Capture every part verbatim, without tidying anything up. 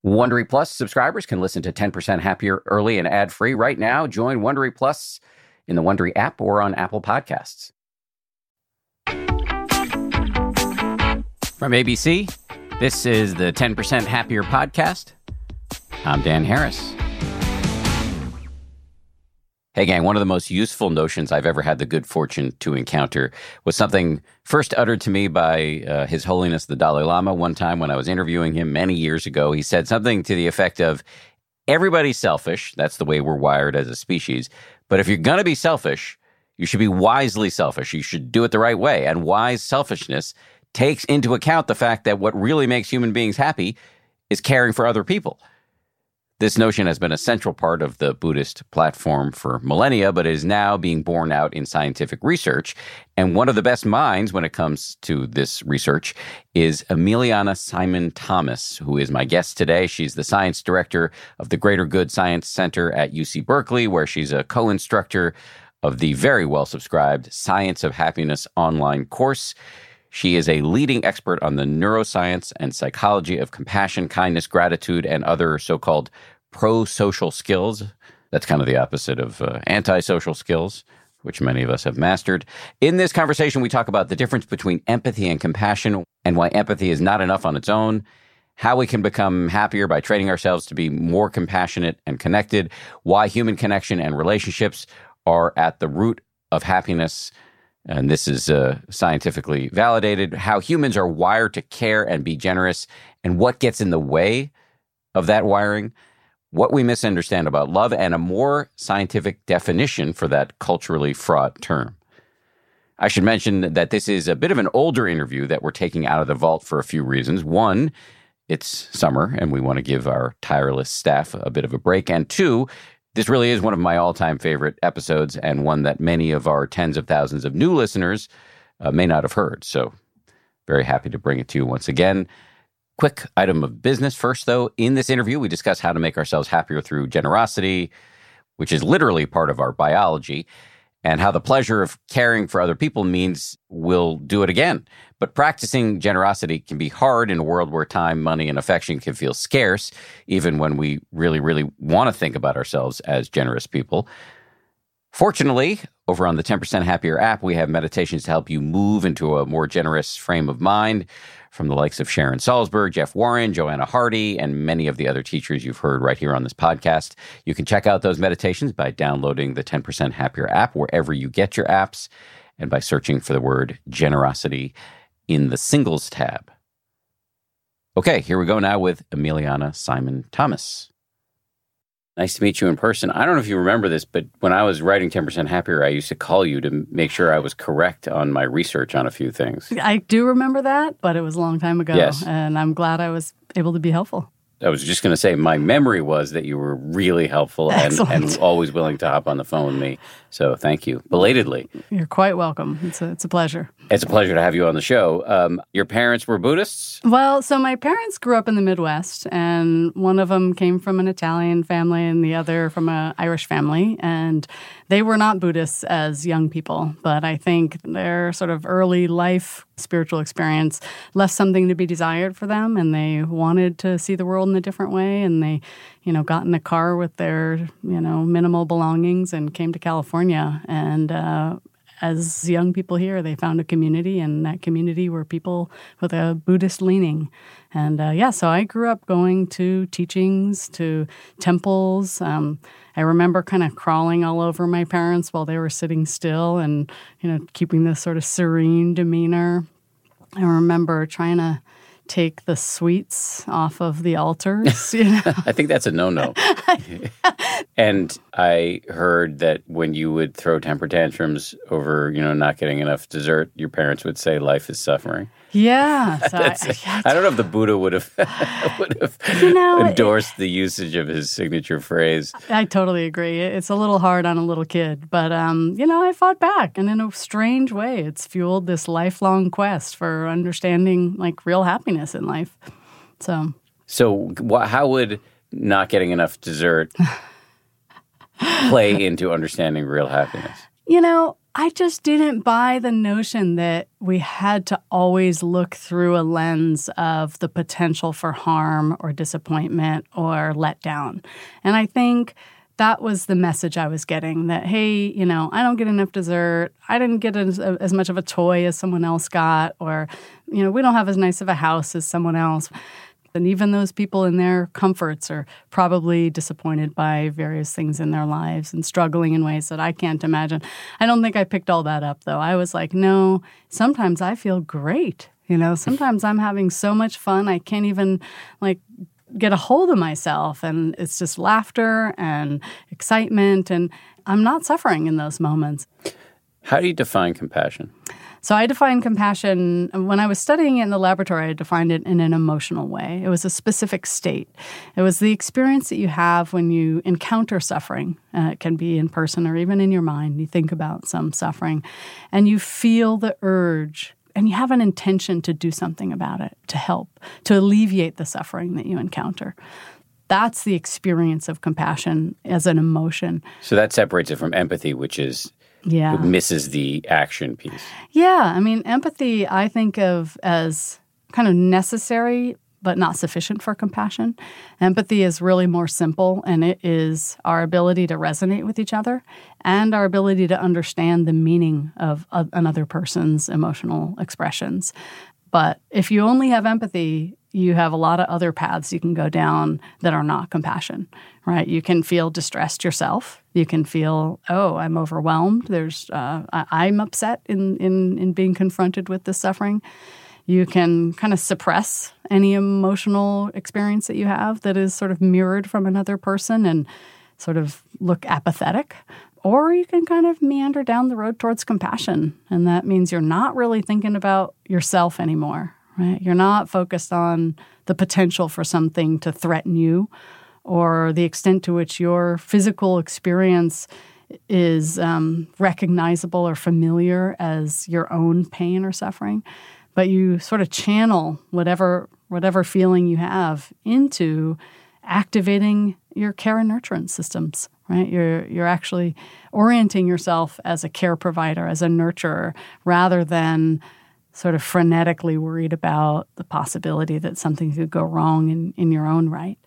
Wondery Plus subscribers can listen to ten percent Happier early and ad-free right now. Join Wondery Plus in the Wondery app or on Apple Podcasts. From A B C, this is the ten percent Happier podcast. I'm Dan Harris. Hey, gang, one of the most useful notions I've ever had the good fortune to encounter was something first uttered to me by uh, His Holiness the Dalai Lama one time when I was interviewing him many years ago. He said something to the effect of, everybody's selfish. That's the way we're wired as a species. But if you're going to be selfish, you should be wisely selfish. You should do it the right way. And wise selfishness takes into account the fact that what really makes human beings happy is caring for other people. This notion has been a central part of the Buddhist platform for millennia, but is now being borne out in scientific research. And one of the best minds when it comes to this research is Emiliana Simon Thomas, who is my guest today. She's the science director of the Greater Good Science Center at U C Berkeley, where she's a co-instructor of the very well-subscribed Science of Happiness online course. She is a leading expert on the neuroscience and psychology of compassion, kindness, gratitude, and other so-called pro-social skills. That's kind of the opposite of uh, anti-social skills, which many of us have mastered. In this conversation, we talk about the difference between empathy and compassion and why empathy is not enough on its own, how we can become happier by training ourselves to be more compassionate and connected, why human connection and relationships are at the root of happiness, and this is uh, scientifically validated, how humans are wired to care and be generous, and what gets in the way of that wiring, what we misunderstand about love, and a more scientific definition for that culturally fraught term. I should mention that this is a bit of an older interview that we're taking out of the vault for a few reasons. One, it's summer, and we want to give our tireless staff a bit of a break. And two, this really is one of my all-time favorite episodes and one that many of our tens of thousands of new listeners uh, may not have heard. So very happy to bring it to you once again. Quick item of business first, though. In this interview, we discuss how to make ourselves happier through generosity, which is literally part of our biology, and how the pleasure of caring for other people means we'll do it again. But practicing generosity can be hard in a world where time, money, and affection can feel scarce, even when we really, really want to think about ourselves as generous people. Fortunately, over on the ten percent Happier app, we have meditations to help you move into a more generous frame of mind from the likes of Sharon Salzberg, Jeff Warren, Joanna Hardy, and many of the other teachers you've heard right here on this podcast. You can check out those meditations by downloading the ten percent Happier app wherever you get your apps and by searching for the word generosity in the Singles tab. Okay, here we go now with Emiliana Simon Thomas. Nice to meet you in person. I don't know if you remember this, but when I was writing ten percent Happier, I used to call you to make sure I was correct on my research on a few things. I do remember that, but it was a long time ago. Yes. And I'm glad I was able to be helpful. I was just going to say, my memory was that you were really helpful and, and always willing to hop on the phone with me. So thank you, belatedly. You're quite welcome. It's a, it's a pleasure. It's a pleasure to have you on the show. Um, your parents were Buddhists? Well, so my parents grew up in the Midwest, and one of them came from an Italian family and the other from an Irish family. And they were not Buddhists as young people, but I think their sort of early life spiritual experience left something to be desired for them, and they wanted to see the world in a different way. And they, you know, got in a car with their, you know, minimal belongings and came to California. And uh, as young people here, they found a community, and that community were people with a Buddhist leaning. And uh, yeah, so I grew up going to teachings, to temples. Um, I remember kind of crawling all over my parents while they were sitting still and, you know, keeping this sort of serene demeanor. I remember trying to take the sweets off of the altars. You know? I think that's a no-no. And I heard that when you would throw temper tantrums over, you know, not getting enough dessert, your parents would say life is suffering. Yeah. So I, I, I don't know if the Buddha would have would have you know, endorsed it, the usage of his signature phrase. I totally agree. It's a little hard on a little kid, but um, you know, I fought back, and in a strange way, it's fueled this lifelong quest for understanding like real happiness in life. So, so wh- how would not getting enough dessert play into understanding real happiness? You know, I just didn't buy the notion that we had to always look through a lens of the potential for harm or disappointment or letdown. And I think that was the message I was getting, that, hey, you know, I don't get enough dessert. I didn't get as, as much of a toy as someone else got, or, you know, we don't have as nice of a house as someone else. And even those people in their comforts are probably disappointed by various things in their lives and struggling in ways that I can't imagine. I don't think I picked all that up, though. I was like, no, sometimes I feel great. You know, sometimes I'm having so much fun, I can't even, like, get a hold of myself. And it's just laughter and excitement. And I'm not suffering in those moments. How do you define compassion? So I define compassion, when I was studying it in the laboratory, I defined it in an emotional way. It was a specific state. It was the experience that you have when you encounter suffering. Uh, it can be in person or even in your mind. You think about some suffering, and you feel the urge, and you have an intention to do something about it, to help, to alleviate the suffering that you encounter. That's the experience of compassion as an emotion. So that separates it from empathy, which is... Yeah. It misses the action piece. Yeah. I mean, empathy I think of as kind of necessary but not sufficient for compassion. Empathy is really more simple, and it is our ability to resonate with each other and our ability to understand the meaning of a, another person's emotional expressions. But if you only have empathy, you have a lot of other paths you can go down that are not compassion, right? You can feel distressed yourself. You can feel, oh, I'm overwhelmed. There's, uh, I, I'm upset in, in, in being confronted with this suffering. You can kind of suppress any emotional experience that you have that is sort of mirrored from another person and sort of look apathetic. Or you can kind of meander down the road towards compassion. And that means you're not really thinking about yourself anymore, right? You're not focused on the potential for something to threaten you or the extent to which your physical experience is um, recognizable or familiar as your own pain or suffering. But you sort of channel whatever whatever feeling you have into activating your care and nurturance systems, right? You're you're actually orienting yourself as a care provider, as a nurturer, rather than sort of frenetically worried about the possibility that something could go wrong in, in your own right.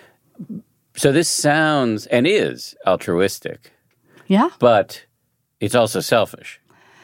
So this sounds and is altruistic. Yeah. But it's also selfish.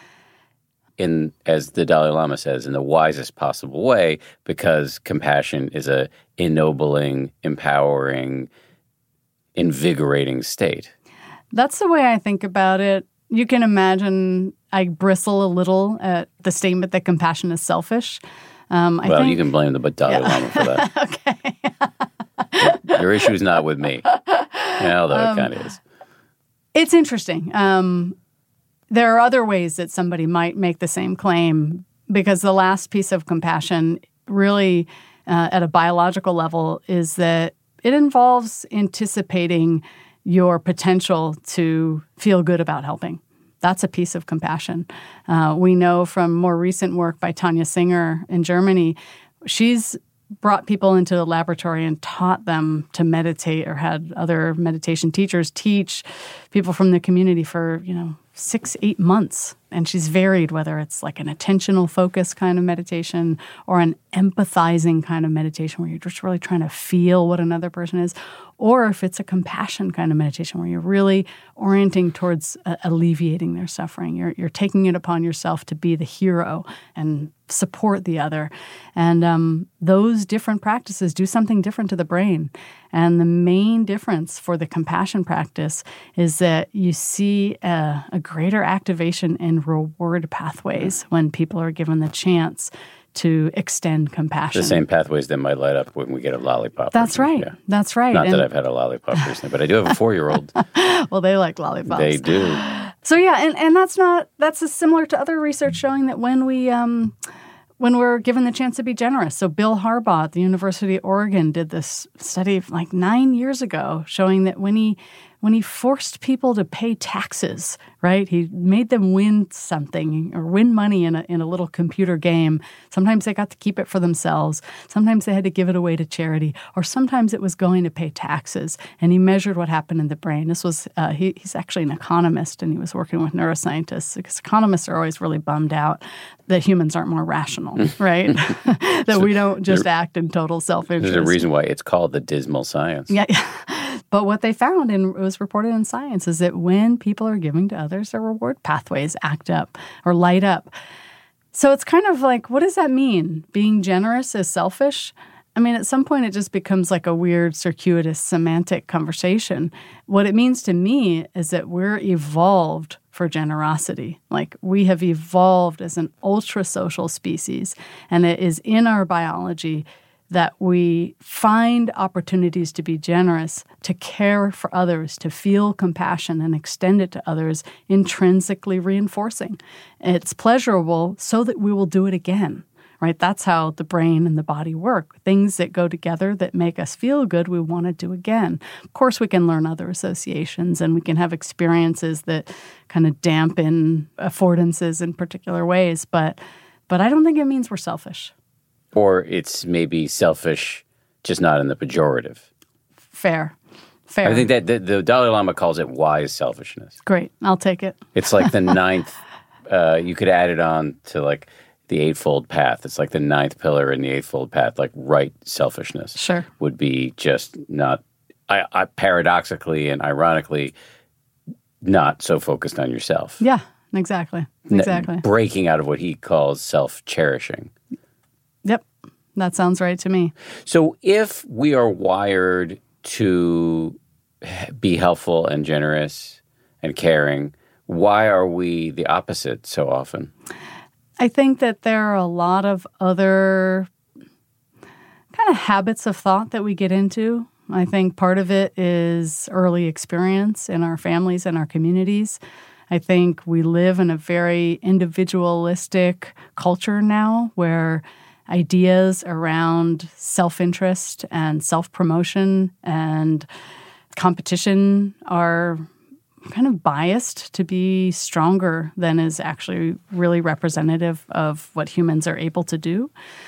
In, as the Dalai Lama says, in the wisest possible way, because compassion is a ennobling, empowering, invigorating state. That's the way I think about it. You can imagine I bristle a little at the statement that compassion is selfish. Um, I well, think, you can blame the Dalai yeah. Lama for that. Okay. Your issue is not with me, yeah, although um, it kind of is. It's interesting. Um, there are other ways that somebody might make the same claim, because the last piece of compassion really, uh, at a biological level, is that it involves anticipating your potential to feel good about helping. That's a piece of compassion. Uh, we know from more recent work by Tanya Singer in Germany, she's brought people into the laboratory and taught them to meditate, or had other meditation teachers teach people from the community for, you know, six, eight months. And she's varied whether it's like an attentional focus kind of meditation or an empathizing kind of meditation where you're just really trying to feel what another person is, or if it's a compassion kind of meditation where you're really orienting towards uh, alleviating their suffering. You're, you're taking it upon yourself to be the hero and support the other. And um, those different practices do something different to the brain. And the main difference for the compassion practice is that you see a, a greater activation in reward pathways when people are given the chance to extend compassion. The same pathways that might light up when we get a lollipop. That's right. Yeah. That's right. Not and, that I've had a lollipop recently, but I do have a four-year-old. Well, they like lollipops. They do. So yeah, and, and that's not that's similar to other research showing that when we um, when we're given the chance to be generous. So Bill Harbaugh at the University of Oregon did this study like nine years ago showing that when he when he forced people to pay taxes, right? He made them win something or win money in a, in a little computer game. Sometimes they got to keep it for themselves. Sometimes they had to give it away to charity, or sometimes it was going to pay taxes. And he measured what happened in the brain. This was, uh, he, he's actually an economist, and he was working with neuroscientists, because economists are always really bummed out that humans aren't more rational, right? that so we don't just there, act in total self-interest. There's a reason why it's called the dismal science. Yeah. But what they found, and it was reported in Science, is that when people are giving to others, their reward pathways act up or light up. So it's kind of like, what does that mean? Being generous is selfish? I mean, at some point, it just becomes like a weird, circuitous, semantic conversation. What it means to me is that we're evolved for generosity. Like, we have evolved as an ultra-social species, and it is in our biology that we find opportunities to be generous, to care for others, to feel compassion and extend it to others, intrinsically reinforcing. It's pleasurable so that we will do it again, right? That's how the brain and the body work. Things that go together that make us feel good, we want to do again. Of course, we can learn other associations, and we can have experiences that kind of dampen affordances in particular ways, but but I don't think it means we're selfish. Or it's maybe selfish, just not in the pejorative. Fair. Fair. I think that the, the Dalai Lama calls it wise selfishness. Great. I'll take it. It's like the ninth, uh, you could add it on to like the Eightfold Path. It's like the ninth pillar in the Eightfold Path, like right selfishness. Sure. Would be just not, I, I paradoxically and ironically, not so focused on yourself. Yeah, exactly. Exactly. N- breaking out of what he calls self-cherishing. Yep. That sounds right to me. So if we are wired to be helpful and generous and caring, why are we the opposite so often? I think that there are a lot of other kind of habits of thought that we get into. I think part of it is early experience in our families and our communities. I think we live in a very individualistic culture now where ideas around self-interest and self-promotion and competition are kind of biased to be stronger than is actually really representative of what humans are able to do.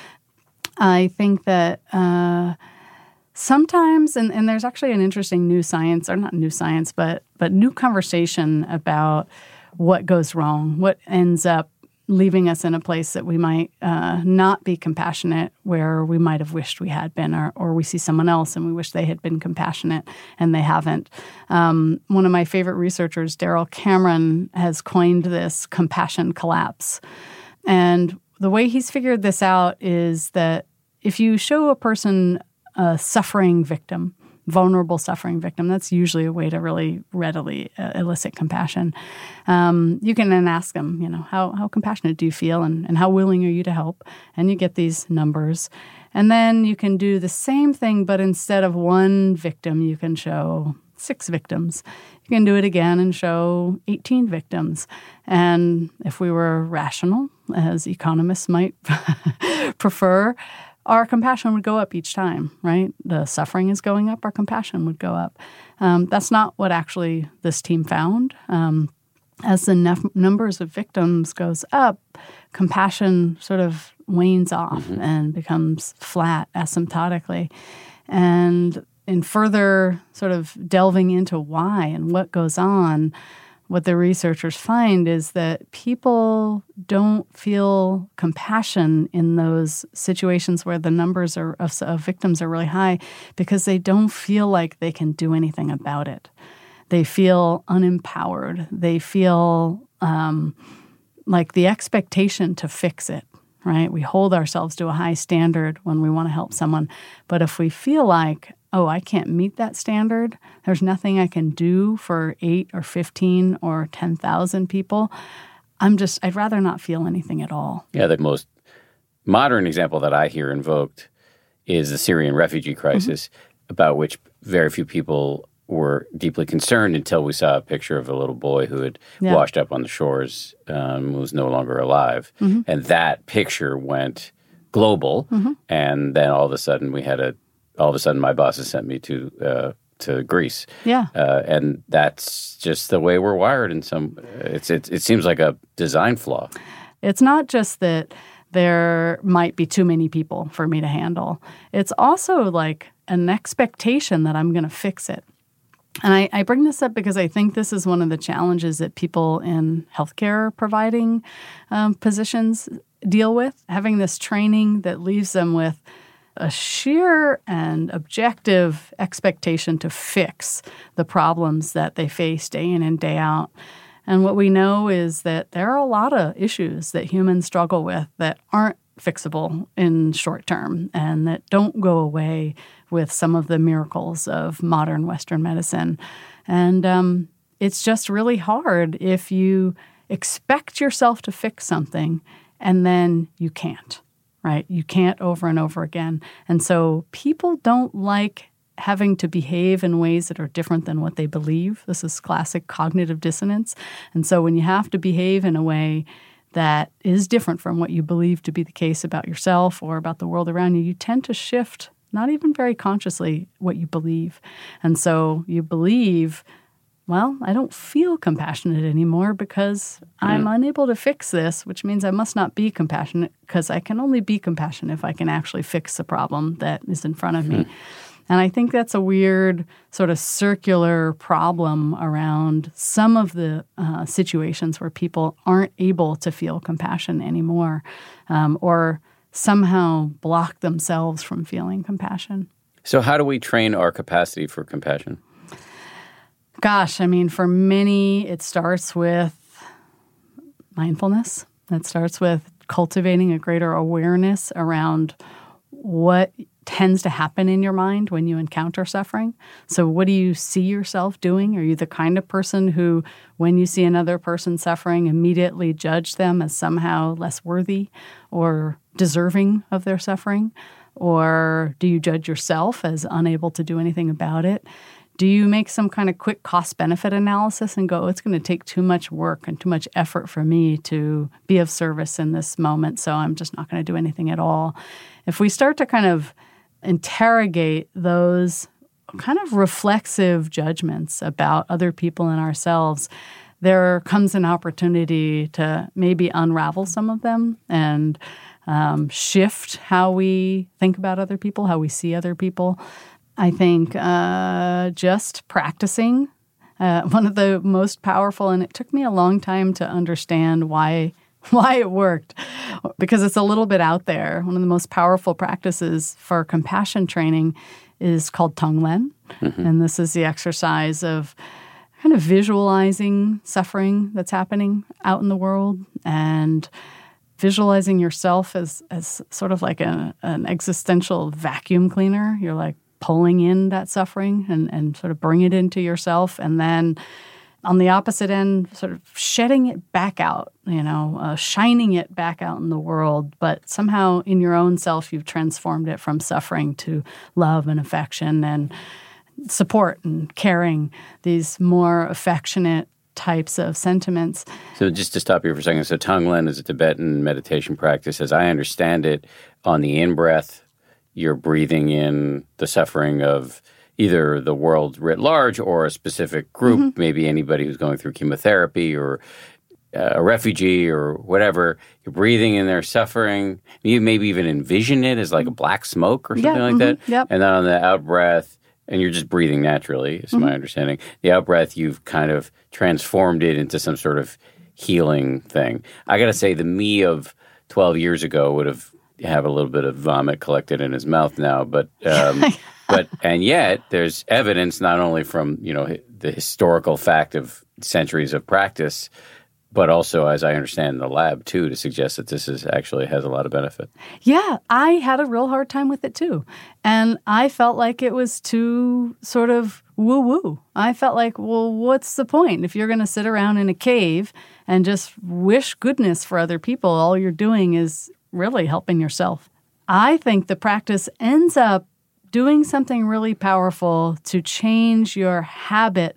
I think that uh, sometimes, and, and there's actually an interesting new science, or not new science, but but new conversation about what goes wrong, what ends up leaving us in a place that we might uh, not be compassionate where we might have wished we had been, or, or we see someone else and we wish they had been compassionate and they haven't. Um, one of my favorite researchers, Daryl Cameron, has coined this compassion collapse. And the way he's figured this out is that if you show a person a suffering victim, vulnerable suffering victim, that's usually a way to really readily uh, elicit compassion. Um, you can then ask them, you know, how how compassionate do you feel, and, and how willing are you to help? And you get these numbers. And then you can do the same thing, but instead of one victim, you can show six victims. You can do it again and show eighteen victims. And if we were rational, as economists might prefer, our compassion would go up each time, right? The suffering is going up, our compassion would go up. Um, that's not what actually this team found. Um, as the nef- numbers of victims goes up, compassion sort of wanes off mm-hmm. and becomes flat asymptotically. And in further sort of delving into why and what goes on, what the researchers find is that people don't feel compassion in those situations where the numbers are, of, of victims are really high because they don't feel like they can do anything about it. They feel unempowered. They feel um, like the expectation to fix it, right? We hold ourselves to a high standard when we want to help someone. But if we feel like, oh, I can't meet that standard, there's nothing I can do for eight or fifteen or ten thousand people, I'm just, I'd rather not feel anything at all. Yeah, the most modern example that I hear invoked is the Syrian refugee crisis, mm-hmm. about which very few people were deeply concerned until we saw a picture of a little boy who had yeah. washed up on the shores, um, was no longer alive. Mm-hmm. And that picture went global, mm-hmm. and then all of a sudden we had a All of a sudden, my bosses sent me to uh, to Greece. Yeah. Uh, and that's just the way we're wired in some, it's, it, it seems like a design flaw. It's not just that there might be too many people for me to handle. It's also like an expectation that I'm going to fix it. And I, I bring this up because I think this is one of the challenges that people in healthcare providing um, positions deal with, having this training that leaves them with a sheer and objective expectation to fix the problems that they face day in and day out. And what we know is that there are a lot of issues that humans struggle with that aren't fixable in short term and that don't go away with some of the miracles of modern Western medicine. And um, it's just really hard if you expect yourself to fix something and then you can't, right? You can't over and over again. And so people don't like having to behave in ways that are different than what they believe. This is classic cognitive dissonance. And so when you have to behave in a way that is different from what you believe to be the case about yourself or about the world around you, you tend to shift, not even very consciously, what you believe. And so you believe, well, I don't feel compassionate anymore because mm. I'm unable to fix this, which means I must not be compassionate because I can only be compassionate if I can actually fix the problem that is in front of mm. me. And I think that's a weird sort of circular problem around some of the uh, situations where people aren't able to feel compassion anymore um, or somehow block themselves from feeling compassion. So how do we train our capacity for compassion? Gosh, I mean, for many, it starts with mindfulness. It starts with cultivating a greater awareness around what tends to happen in your mind when you encounter suffering. So what do you see yourself doing? Are you the kind of person who, when you see another person suffering, immediately judge them as somehow less worthy or deserving of their suffering? Or do you judge yourself as unable to do anything about it? Do you make some kind of quick cost-benefit analysis and go, oh, it's going to take too much work and too much effort for me to be of service in this moment, so I'm just not going to do anything at all? If we start to kind of interrogate those kind of reflexive judgments about other people and ourselves, there comes an opportunity to maybe unravel some of them and um, shift how we think about other people, how we see other people. I think uh, just practicing, uh, one of the most powerful, and it took me a long time to understand why why it worked, because it's a little bit out there. One of the most powerful practices for compassion training is called Tonglen, mm-hmm. and this is the exercise of kind of visualizing suffering that's happening out in the world and visualizing yourself as as sort of like a, an existential vacuum cleaner. You're like pulling in that suffering and, and sort of bring it into yourself, and then on the opposite end, sort of shedding it back out, you know, uh, shining it back out in the world. But somehow in your own self, you've transformed it from suffering to love and affection and support and caring, these more affectionate types of sentiments. So just to stop you for a second, so Tonglen is a Tibetan meditation practice. As I understand it, on the in-breath, you're breathing in the suffering of either the world writ large or a specific group, mm-hmm. maybe anybody who's going through chemotherapy or uh, a refugee or whatever. You're breathing in their suffering. You maybe even envision it as like a black smoke or something yeah, like mm-hmm, that. Yep. And then on the out-breath, and you're just breathing naturally, is mm-hmm. my understanding. The out-breath, you've kind of transformed it into some sort of healing thing. I got to say, the me of twelve years ago would have have a little bit of vomit collected in his mouth now, but um, but and yet there's evidence not only from you know the historical fact of centuries of practice, but also, as I understand, in the lab too, to suggest that this is actually has a lot of benefit. Yeah, I had a real hard time with it too, and I felt like it was too sort of woo-woo. I felt like, well, what's the point if you're going to sit around in a cave and just wish goodness for other people? All you're doing is really helping yourself. I think the practice ends up doing something really powerful to change your habit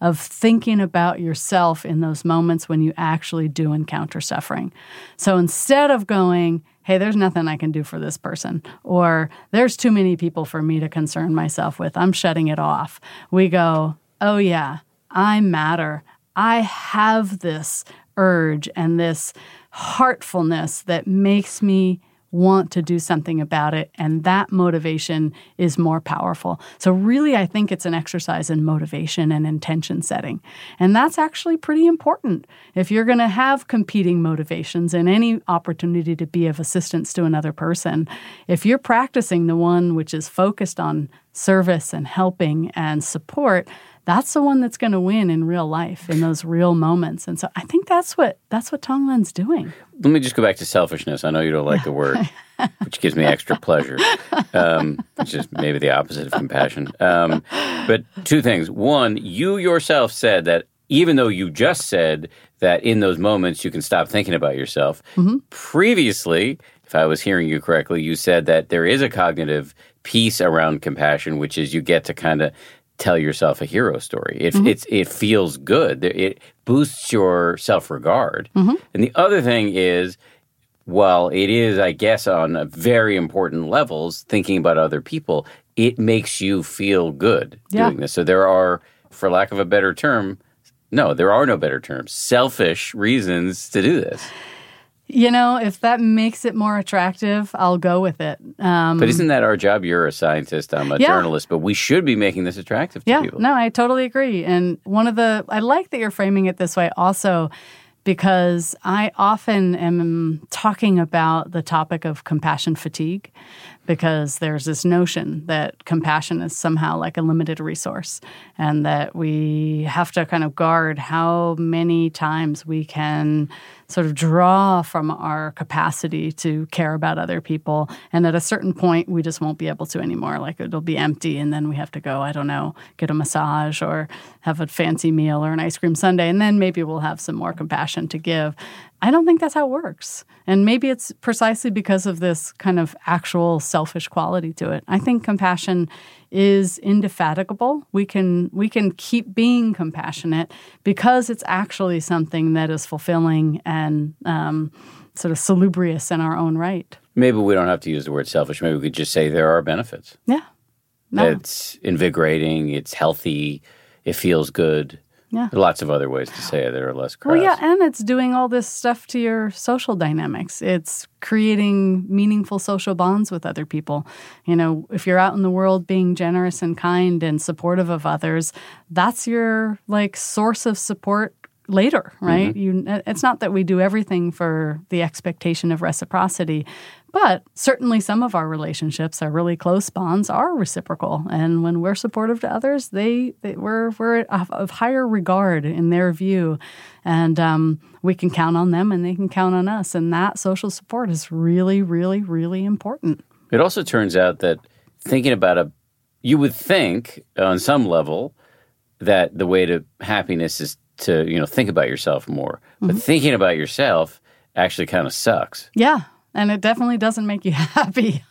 of thinking about yourself in those moments when you actually do encounter suffering. So instead of going, hey, there's nothing I can do for this person, or there's too many people for me to concern myself with, I'm shutting it off, we go, oh yeah, I matter. I have this urge and this heartfulness that makes me want to do something about it, and that motivation is more powerful. So really, I think it's an exercise in motivation and intention setting. And that's actually pretty important. If you're going to have competing motivations and any opportunity to be of assistance to another person, if you're practicing the one which is focused on service and helping and support, that's the one that's going to win in real life, in those real moments. And so I think that's what that's what Tonglen's doing. Let me just go back to selfishness. I know you don't like the word, which gives me extra pleasure, um, which is maybe the opposite of compassion. Um, but two things. One, you yourself said that even though you just said that in those moments you can stop thinking about yourself, mm-hmm. previously, if I was hearing you correctly, you said that there is a cognitive piece around compassion, which is you get to kind of tell yourself a hero story. It, mm-hmm. it's, it feels good. It boosts your self-regard. Mm-hmm. And the other thing is, while it is, I guess, on very important levels, thinking about other people, it makes you feel good yeah. doing this. So there are, for lack of a better term, no, there are no better terms, selfish reasons to do this. You know, if that makes it more attractive, I'll go with it. Um, but isn't that our job? You're a scientist, I'm a yeah. journalist, but we should be making this attractive to yeah, people. No, I totally agree. And one of the, I like that you're framing it this way also, because I often am talking about the topic of compassion fatigue, because there's this notion that compassion is somehow like a limited resource, and that we have to kind of guard how many times we can sort of draw from our capacity to care about other people. And at a certain point, we just won't be able to anymore. Like it'll be empty, and then we have to go, I don't know, get a massage or have a fancy meal or an ice cream sundae, and then maybe we'll have some more compassion to give. I don't think that's how it works. And maybe it's precisely because of this kind of actual selfish quality to it. I think compassion is indefatigable. We can we can keep being compassionate because it's actually something that is fulfilling and um, sort of salubrious in our own right. Maybe we don't have to use the word selfish. Maybe we could just say there are benefits. Yeah. No. It's invigorating. It's healthy. It feels good. Yeah. There are lots of other ways to say it that are less crass. Well, yeah, and it's doing all this stuff to your social dynamics. It's creating meaningful social bonds with other people. You know, if you're out in the world being generous and kind and supportive of others, that's your, like, source of support later, right? Mm-hmm. You, it's not that we do everything for the expectation of reciprocity, but certainly some of our relationships, our really close bonds, are reciprocal. And when we're supportive to others, they, they we're we're of, of higher regard in their view, and um, we can count on them, and they can count on us. And that social support is really, really, really important. It also turns out that thinking about a, you would think on some level that the way to happiness is to, you know, think about yourself more. But mm-hmm. thinking about yourself actually kind of sucks. Yeah. And it definitely doesn't make you happy.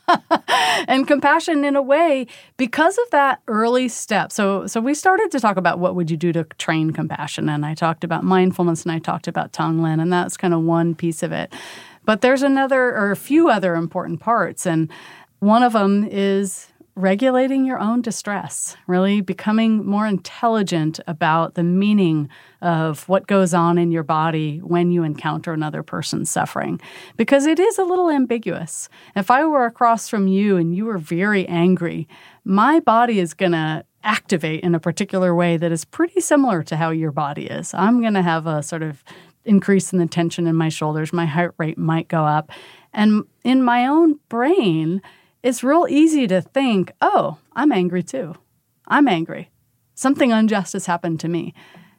And compassion, in a way, because of that early step. So so we started to talk about what would you do to train compassion. And I talked about mindfulness, and I talked about Tonglen, and that's kind of one piece of it. But there's another, or a few other important parts. And one of them is regulating your own distress, really becoming more intelligent about the meaning of what goes on in your body when you encounter another person's suffering. Because it is a little ambiguous. If I were across from you and you were very angry, my body is going to activate in a particular way that is pretty similar to how your body is. I'm going to have a sort of increase in the tension in my shoulders. My heart rate might go up. And in my own brain, it's real easy to think, oh, I'm angry too. I'm angry. Something unjust has happened to me.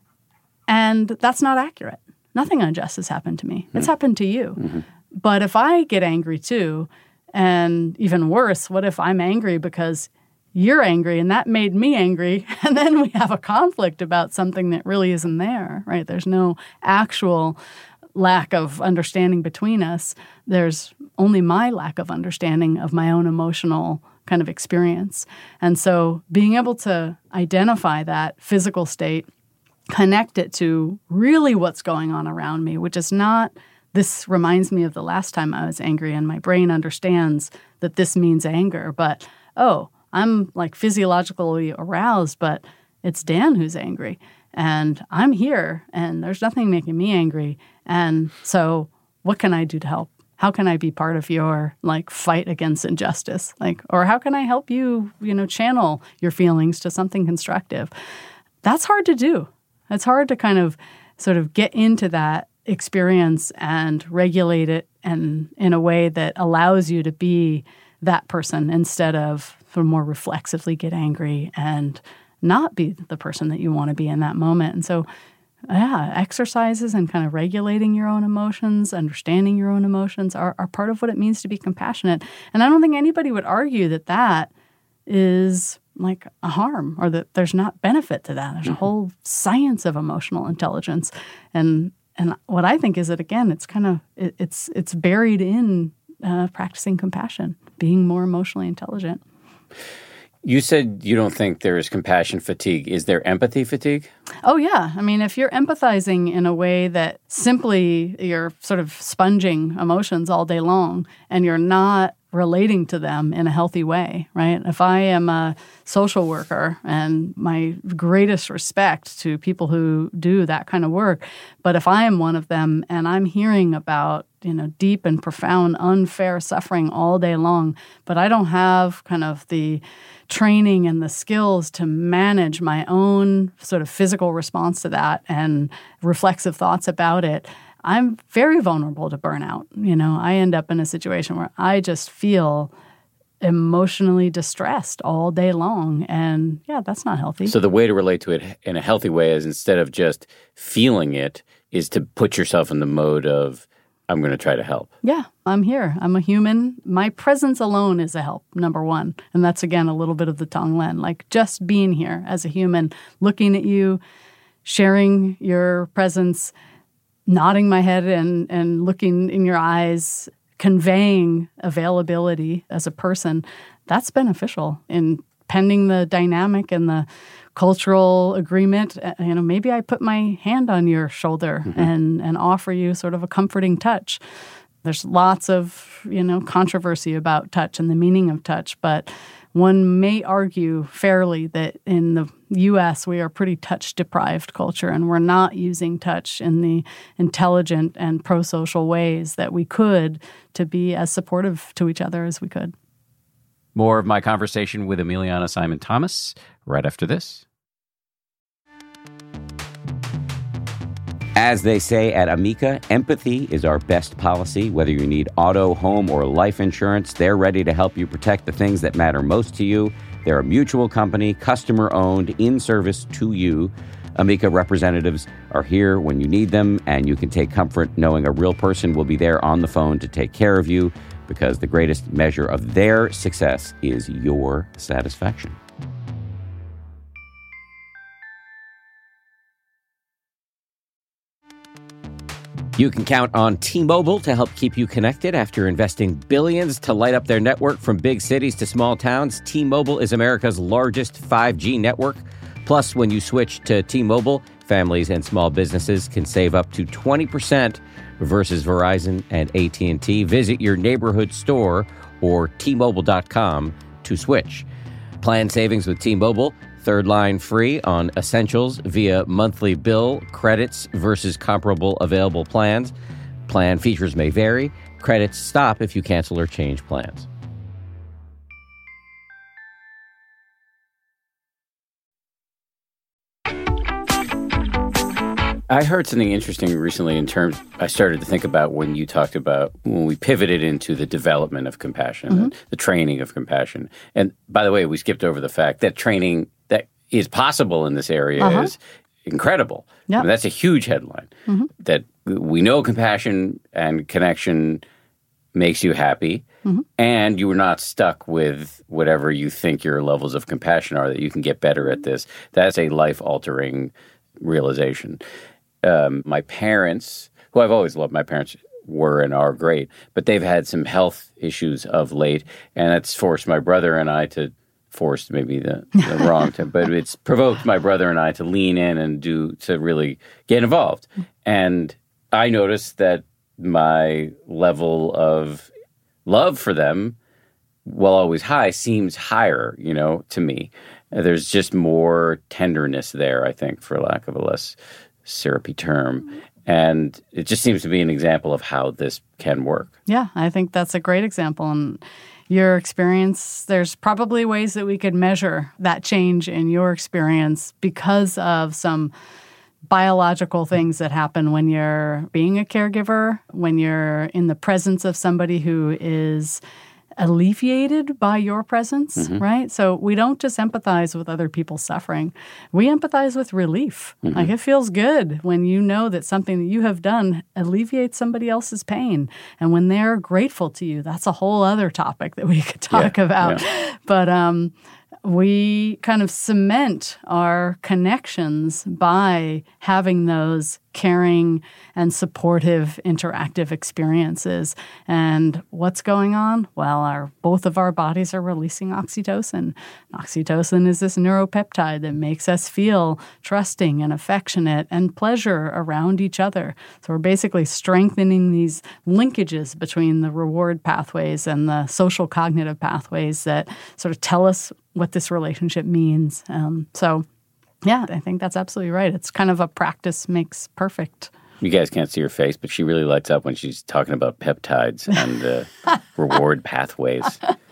And that's not accurate. Nothing unjust has happened to me. Mm-hmm. It's happened to you. Mm-hmm. But if I get angry too, and even worse, what if I'm angry because you're angry and that made me angry, and then we have a conflict about something that really isn't there, right? There's no actual lack of understanding between us. There's only my lack of understanding of my own emotional kind of experience. And so being able to identify that physical state connect it to really what's going on around me, which is not, this reminds me of the last time I was angry, and my brain understands that this means anger, but, oh, I'm like physiologically aroused, but it's Dan who's angry, and I'm here, and there's nothing making me angry, and so what can I do to help? How can I be part of your like fight against injustice? Like, or how can I help you, you know, channel your feelings to something constructive? That's hard to do. It's hard to kind of sort of get into that experience and regulate it and in a way that allows you to be that person instead of sort of more reflexively get angry and not be the person that you want to be in that moment. And so yeah, exercises and kind of regulating your own emotions, understanding your own emotions are, are part of what it means to be compassionate. And I don't think anybody would argue that that is like a harm or that there's not benefit to that. There's a whole science of emotional intelligence. And and what I think is that, again, it's kind of, it, it's it's buried in uh, practicing compassion, being more emotionally intelligent. You said you don't think there is compassion fatigue. Is there empathy fatigue? Oh, yeah. I mean, if you're empathizing in a way that simply you're sort of sponging emotions all day long and you're not relating to them in a healthy way, right? If I am a social worker, and my greatest respect to people who do that kind of work, but if I am one of them and I'm hearing about, you know, deep and profound unfair suffering all day long, but I don't have kind of the training and the skills to manage my own sort of physical response to that and reflexive thoughts about it, I'm very vulnerable to burnout. You know, I end up in a situation where I just feel emotionally distressed all day long. And yeah, that's not healthy. So the way to relate to it in a healthy way is, instead of just feeling it, is to put yourself in the mode of, I'm going to try to help. Yeah, I'm here. I'm a human. My presence alone is a help, number one. And that's, again, a little bit of the Tonglen, like just being here as a human, looking at you, sharing your presence, nodding my head and, and looking in your eyes, conveying availability as a person. That's beneficial in pending the dynamic and the cultural agreement. You know, maybe I put my hand on your shoulder mm-hmm. and, and offer you sort of a comforting touch. There's lots of, you know, controversy about touch and the meaning of touch, but one may argue fairly that in the U S we are a pretty touch-deprived culture, and we're not using touch in the intelligent and pro-social ways that we could to be as supportive to each other as we could. More of my conversation with Emiliana Simon Thomas right after this. As they say at Amica, empathy is our best policy. Whether you need auto, home, or life insurance, they're ready to help you protect the things that matter most to you. They're a mutual company, customer-owned, in service to you. Amica representatives are here when you need them, and you can take comfort knowing a real person will be there on the phone to take care of you, because the greatest measure of their success is your satisfaction. You can count on T-Mobile to help keep you connected after investing billions to light up their network from big cities to small towns. T-Mobile is America's largest five G network. Plus, when you switch to T-Mobile, families and small businesses can save up to twenty percent versus Verizon and A T and T. Visit your neighborhood store or T Mobile dot com to switch. Plan savings with T-Mobile. Third line free on essentials via monthly bill, credits versus comparable available plans. Plan features may vary. Credits stop if you cancel or change plans. I heard something interesting recently in terms, I started to think about when you talked about when we pivoted into the development of compassion, mm-hmm. and the training of compassion. And by the way, we skipped over the fact that training that is possible in this area uh-huh. is incredible. Yep. I mean, that's a huge headline. Mm-hmm. That we know compassion and connection makes you happy, mm-hmm. and you are not stuck with whatever you think your levels of compassion are, that you can get better at this. That's a life-altering realization. Um, my parents, who I've always loved, my parents were and are great, but they've had some health issues of late, and it's forced my brother and I to forced, maybe the, the wrong term, but it's provoked my brother and I to lean in and do, to really get involved. And I noticed that my level of love for them, while always high, seems higher, you know, to me. There's just more tenderness there, I think, for lack of a less syrupy term. And it just seems to be an example of how this can work. Yeah, I think that's a great example. And your experience, there's probably ways that we could measure that change in your experience because of some biological things that happen when you're being a caregiver, when you're in the presence of somebody who is alleviated by your presence, mm-hmm. right? So we don't just empathize with other people's suffering. We empathize with relief. Mm-hmm. Like it feels good when you know that something that you have done alleviates somebody else's pain. And when they're grateful to you, that's a whole other topic that we could talk yeah, about. Yeah. But um, we kind of cement our connections by having those caring and supportive interactive experiences. And what's going on? Well, our both of our bodies are releasing oxytocin. Oxytocin is this neuropeptide that makes us feel trusting and affectionate and pleasure around each other. So we're basically strengthening these linkages between the reward pathways and the social cognitive pathways that sort of tell us what this relationship means. Um, so Yeah, I think that's absolutely right. It's kind of a practice makes perfect. You guys can't see her face, but she really lights up when she's talking about peptides and uh, reward pathways.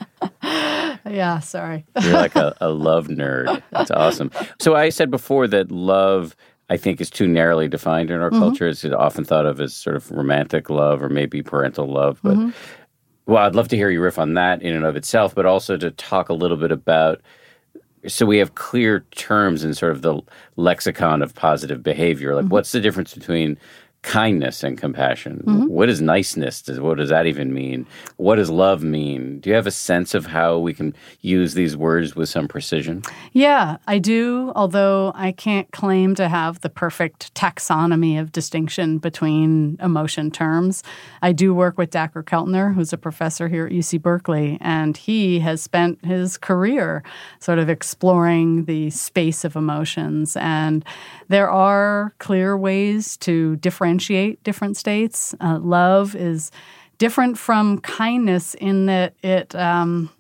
Yeah, sorry. You're like a, a love nerd. That's awesome. So I said before that love, I think, is too narrowly defined in our mm-hmm. culture. It's often thought of as sort of romantic love or maybe parental love. But mm-hmm. well, I'd love to hear you riff on that in and of itself, but also to talk a little bit about, so we have clear terms in sort of the lexicon of positive behavior. Like, mm-hmm. what's the difference between kindness and compassion? Mm-hmm. What is niceness? What does that even mean? What does love mean? Do you have a sense of how we can use these words with some precision? Yeah, I do, although I can't claim to have the perfect taxonomy of distinction between emotion terms. I do work with Dacher Keltner, who's a professor here at U C Berkeley, and he has spent his career sort of exploring the space of emotions. And there are clear ways to differentiate different states. Uh, love is different from kindness in that it um,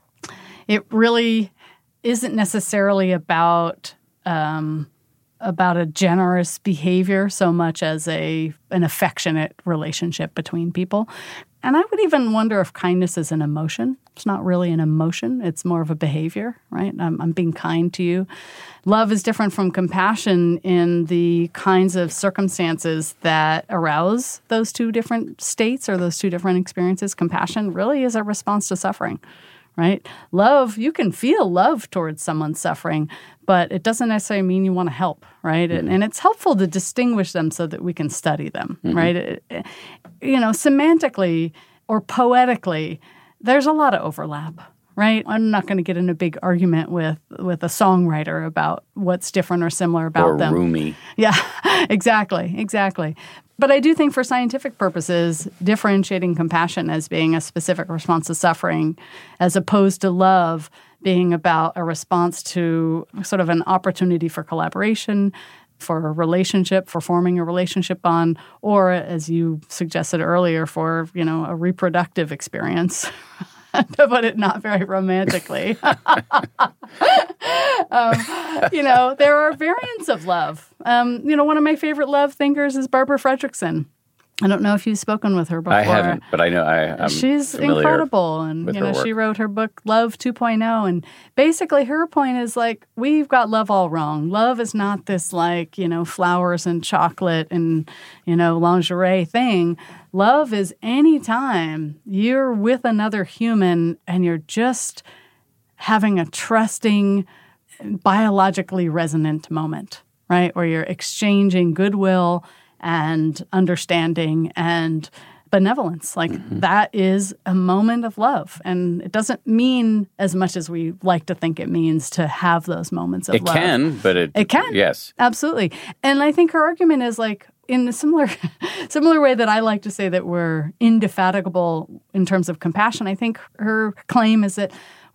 it really isn't necessarily about um, about a generous behavior so much as a an affectionate relationship between people. And I would even wonder if kindness is an emotion. It's not really an emotion. It's more of a behavior, right? I'm, I'm being kind to you. Love is different from compassion in the kinds of circumstances that arouse those two different states or those two different experiences. Compassion really is a response to suffering, right? Love, you can feel love towards someone's suffering, but it doesn't necessarily mean you want to help, right? Mm-hmm. And, and it's helpful to distinguish them so that we can study them, mm-hmm. right? It, it, you know, semantically or poetically, there's a lot of overlap, right? I'm not going to get in a big argument with, with a songwriter about what's different or similar about or them. Or Rumi. Yeah, exactly, exactly. But I do think for scientific purposes, differentiating compassion as being a specific response to suffering as opposed to love being about a response to sort of an opportunity for collaboration, for a relationship, for forming a relationship bond, or as you suggested earlier, for, you know, a reproductive experience. To put it not very romantically. um, you know, there are variants of love. Um, you know, one of my favorite love thinkers is Barbara Fredrickson. I don't know if you've spoken with her before. I haven't, but I know I, I'm She's incredible. And, you know, she wrote her book, Love two point oh. And basically her point is like, we've got love all wrong. Love is not this like, you know, flowers and chocolate and, you know, lingerie thing. Love is any time you're with another human and you're just having a trusting, biologically resonant moment, right? Where you're exchanging goodwill and understanding and benevolence. Like mm-hmm. that is a moment of love. And it doesn't mean as much as we like to think it means to have those moments of it love. It can, but it... It can. Yes. Absolutely. And I think her argument is like, in a similar similar way that I like to say that we're indefatigable in terms of compassion, I think her claim is that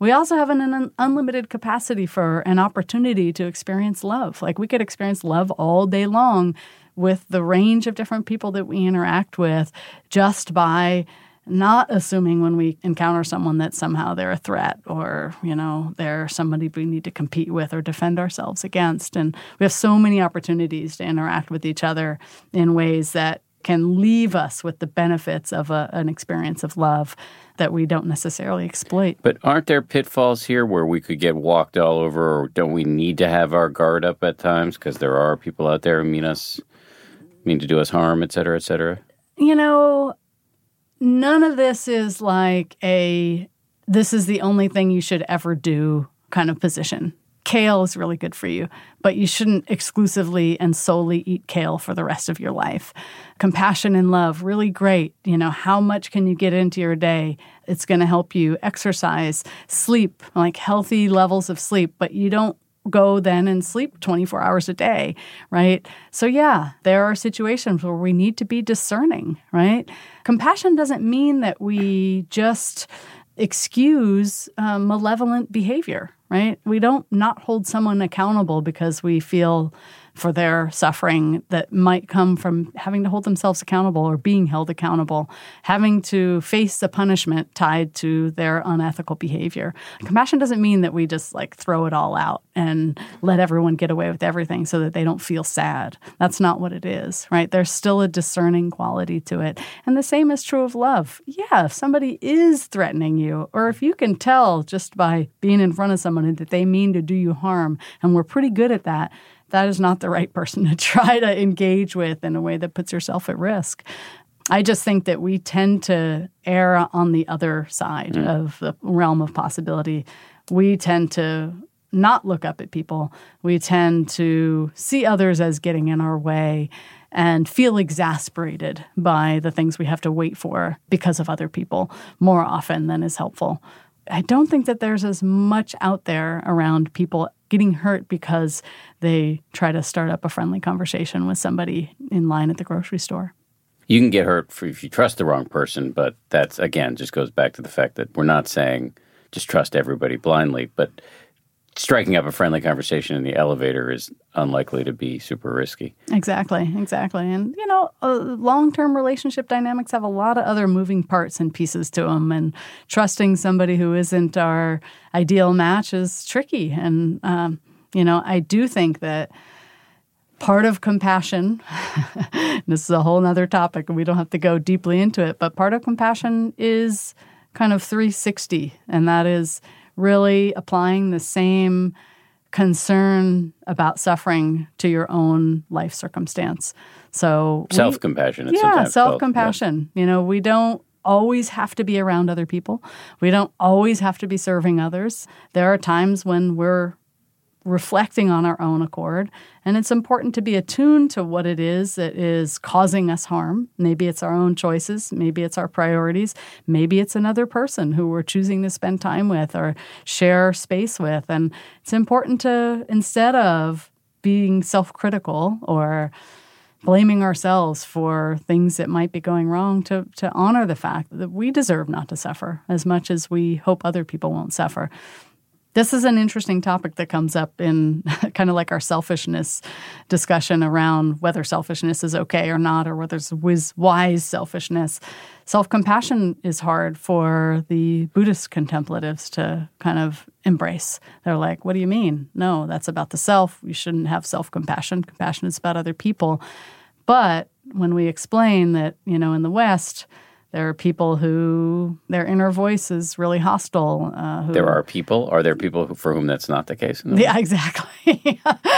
we also have an, an unlimited capacity for an opportunity to experience love. Like we could experience love all day long with the range of different people that we interact with just by not assuming when we encounter someone that somehow they're a threat or, you know, they're somebody we need to compete with or defend ourselves against. And we have so many opportunities to interact with each other in ways that can leave us with the benefits of a, an experience of love that we don't necessarily exploit. But aren't there pitfalls here where we could get walked all over, or don't we need to have our guard up at times because there are people out there who mean us, mean to do us harm, et cetera, et cetera? You know, none of this is like a, this is the only thing you should ever do kind of position. Kale is really good for you, but you shouldn't exclusively and solely eat kale for the rest of your life. Compassion and love, really great. You know, how much can you get into your day? It's going to help you exercise, sleep, like healthy levels of sleep, but you don't go then and sleep twenty-four hours a day, right? So yeah, there are situations where we need to be discerning, right? Compassion doesn't mean that we just excuse uh, malevolent behavior, right? We don't not hold someone accountable because we feel for their suffering that might come from having to hold themselves accountable or being held accountable, having to face the punishment tied to their unethical behavior. Compassion doesn't mean that we just like throw it all out and let everyone get away with everything so that they don't feel sad. That's not what it is, right? There's still a discerning quality to it. And the same is true of love. Yeah, if somebody is threatening you, or if you can tell just by being in front of someone that they mean to do you harm, and we're pretty good at that, that is not the right person to try to engage with in a way that puts yourself at risk. I just think that we tend to err on the other side mm. of the realm of possibility. We tend to not look up at people. We tend to see others as getting in our way and feel exasperated by the things we have to wait for because of other people more often than is helpful. I don't think that there's as much out there around people getting hurt because they try to start up a friendly conversation with somebody in line at the grocery store. You can get hurt for if you trust the wrong person, but that's, again, just goes back to the fact that we're not saying just trust everybody blindly, but striking up a friendly conversation in the elevator is unlikely to be super risky. Exactly, exactly. And, you know, uh, long-term relationship dynamics have a lot of other moving parts and pieces to them, and trusting somebody who isn't our ideal match is tricky. And, um, you know, I do think that part of compassion, this is a whole other topic, and we don't have to go deeply into it, but part of compassion is kind of three sixty, and that is really applying the same concern about suffering to your own life circumstance. So we, self-compassion. It's yeah, self-compassion. Called, yeah. You know, we don't always have to be around other people. We don't always have to be serving others. There are times when we're reflecting on our own accord, and it's important to be attuned to what it is that is causing us harm. Maybe it's our own choices. Maybe it's our priorities. Maybe it's another person who we're choosing to spend time with or share space with. And it's important to, instead of being self-critical or blaming ourselves for things that might be going wrong, to, to honor the fact that we deserve not to suffer as much as we hope other people won't suffer. This is an interesting topic that comes up in kind of like our selfishness discussion around whether selfishness is okay or not, or whether it's wise selfishness. Self-compassion is hard for the Buddhist contemplatives to kind of embrace. They're like, what do you mean? No, that's about the self. You shouldn't have self-compassion. Compassion is about other people. But when we explain that, you know, in the West, there are people who their inner voice is really hostile. Uh, who, there are people? Are there people who, for whom that's not the case? No. Yeah, exactly.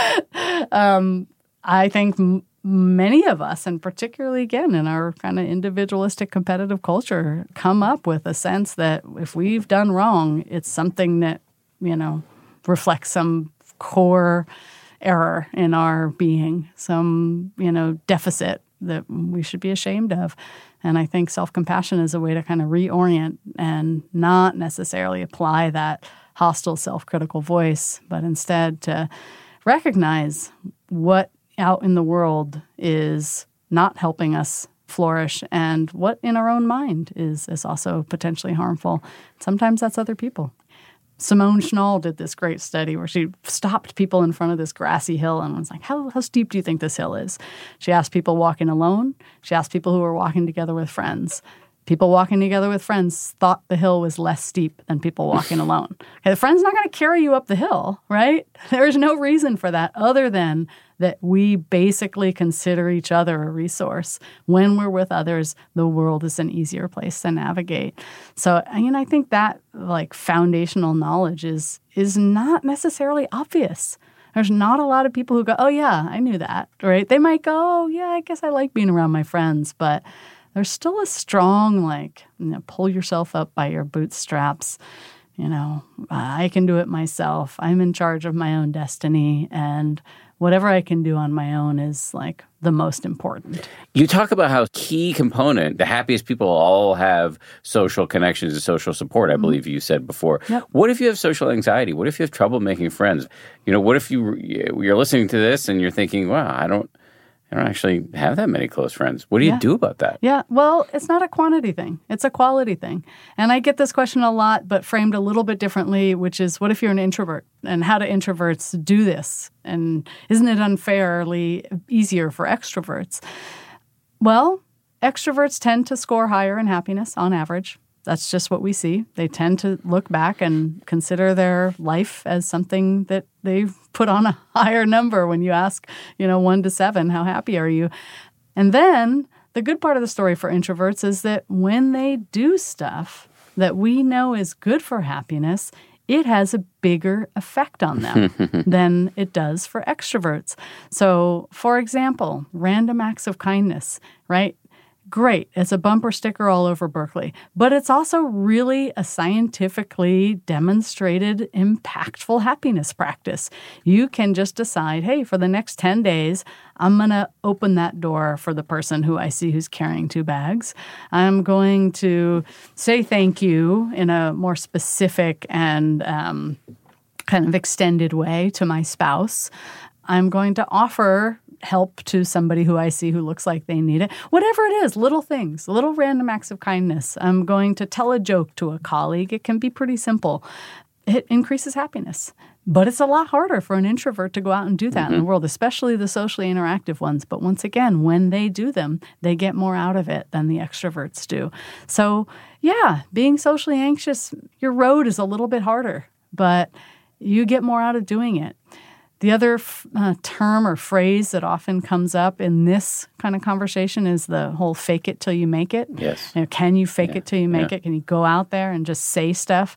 um, I think m- many of us, and particularly, again, in our kind of individualistic competitive culture, come up with a sense that if we've done wrong, it's something that, you know, reflects some core error in our being, some, you know, deficit that we should be ashamed of. And I think self-compassion is a way to kind of reorient and not necessarily apply that hostile self-critical voice, but instead to recognize what out in the world is not helping us flourish and what in our own mind is, is also potentially harmful. Sometimes that's other people. Simone Schnall did this great study where she stopped people in front of this grassy hill and was like, how, how steep do you think this hill is? She asked people walking alone. She asked people who were walking together with friends. People walking together with friends thought the hill was less steep than people walking alone. Okay, the friend's not going to carry you up the hill, right? There's no reason for that other than that we basically consider each other a resource. When we're with others, the world is an easier place to navigate. So, I mean, I think that like foundational knowledge is is not necessarily obvious. There's not a lot of people who go, oh, yeah, I knew that, right? They might go, oh, yeah, I guess I like being around my friends, but there's still a strong, like, you know, pull yourself up by your bootstraps. You know, I can do it myself. I'm in charge of my own destiny, and whatever I can do on my own is, like, the most important. You talk about how key component, the happiest people all have social connections and social support, I mm-hmm. believe you said before. Yep. What if you have social anxiety? What if you have trouble making friends? You know, what if you, you're listening to this and you're thinking, wow, I don't, I don't actually have that many close friends. What do you yeah. do about that? Yeah, well, it's not a quantity thing. It's a quality thing. And I get this question a lot, but framed a little bit differently, which is, what if you're an introvert? And how do introverts do this? And isn't it unfairly easier for extroverts? Well, extroverts tend to score higher in happiness on average. That's just what we see. They tend to look back and consider their life as something that they've put on a higher number when you ask, you know, one to seven, how happy are you? And then the good part of the story for introverts is that when they do stuff that we know is good for happiness, it has a bigger effect on them than it does for extroverts. So, for example, random acts of kindness, right? Great. It's a bumper sticker all over Berkeley. But it's also really a scientifically demonstrated impactful happiness practice. You can just decide, hey, for the next ten days, I'm going to open that door for the person who I see who's carrying two bags. I'm going to say thank you in a more specific and um, kind of extended way to my spouse. I'm going to offer help to somebody who I see who looks like they need it. Whatever it is, little things, little random acts of kindness. I'm going to tell a joke to a colleague. It can be pretty simple. It increases happiness. But it's a lot harder for an introvert to go out and do that mm-hmm. in the world, especially the socially interactive ones. But once again, when they do them, they get more out of it than the extroverts do. So, yeah, being socially anxious, your road is a little bit harder, but you get more out of doing it. The other uh, term or phrase that often comes up in this kind of conversation is the whole fake it till you make it. Yes. You know, can you fake yeah. it till you make yeah. it? Can you go out there and just say stuff?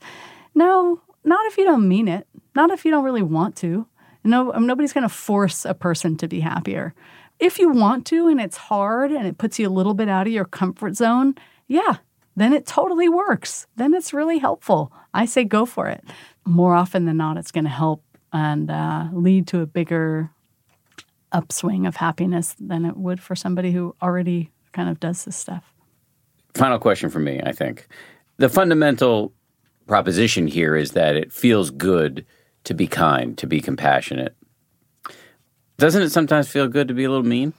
No, not if you don't mean it. Not if you don't really want to. No, nobody's going to force a person to be happier. If you want to and it's hard and it puts you a little bit out of your comfort zone, yeah, then it totally works. Then it's really helpful. I say go for it. More often than not, it's going to help and uh, lead to a bigger upswing of happiness than it would for somebody who already kind of does this stuff. Final question for me, I think. The fundamental proposition here is that it feels good to be kind, to be compassionate. Doesn't it sometimes feel good to be a little mean?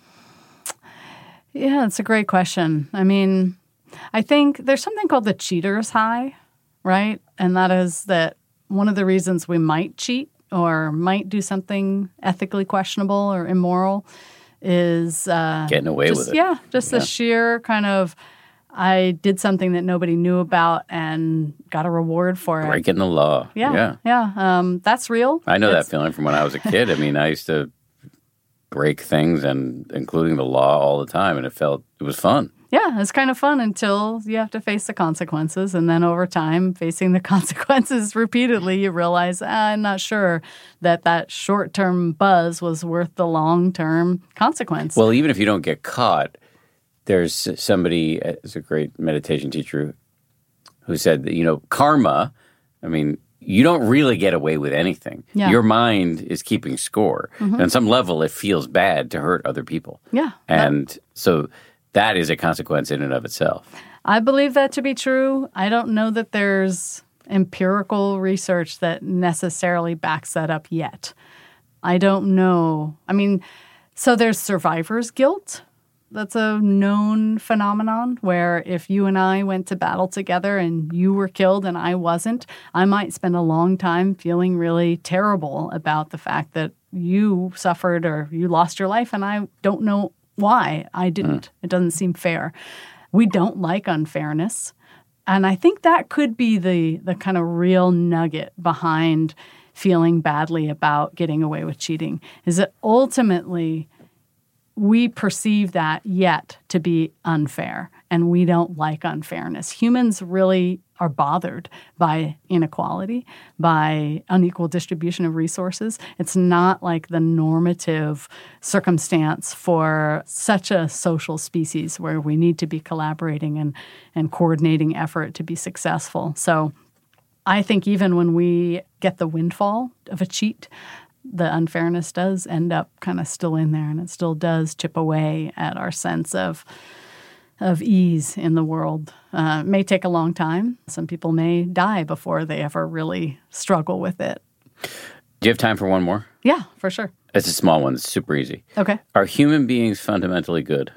Yeah, it's a great question. I mean, I think there's something called the cheater's high, right? And that is that one of the reasons we might cheat or might do something ethically questionable or immoral is uh, getting away just, with it. Yeah, just yeah. the sheer kind of, I did something that nobody knew about and got a reward for it. Breaking the law. Yeah, yeah. yeah. Um, that's real. I know it's, that feeling from when I was a kid. I mean, I used to break things, and including the law, all the time, and it felt, it was fun. Yeah, it's kind of fun until you have to face the consequences. And then over time, facing the consequences repeatedly, you realize, ah, I'm not sure that that short-term buzz was worth the long-term consequence. Well, even if you don't get caught, there's somebody, as a great meditation teacher, who said that, you know, karma, I mean, you don't really get away with anything. Yeah. Your mind is keeping score. Mm-hmm. And on some level, it feels bad to hurt other people. Yeah. And that- so that is a consequence in and of itself. I believe that to be true. I don't know that there's empirical research that necessarily backs that up yet. I don't know. I mean, so there's survivor's guilt, that's a known phenomenon where if you and I went to battle together and you were killed and I wasn't, I might spend a long time feeling really terrible about the fact that you suffered or you lost your life and I don't know why I didn't. Mm. It doesn't seem fair. We don't like unfairness. And I think that could be the the kind of real nugget behind feeling badly about getting away with cheating, is that ultimately we perceive that yet to be unfair, and we don't like unfairness. Humans really are bothered by inequality, by unequal distribution of resources. It's not like the normative circumstance for such a social species where we need to be collaborating and, and coordinating effort to be successful. So I think even when we get the windfall of a cheat, the unfairness does end up kind of still in there, and it still does chip away at our sense of of ease in the world. Uh, it may take a long time. Some people may die before they ever really struggle with it. Do you have time for one more? Yeah, for sure. It's a small one. It's super easy. Okay. Are human beings fundamentally good?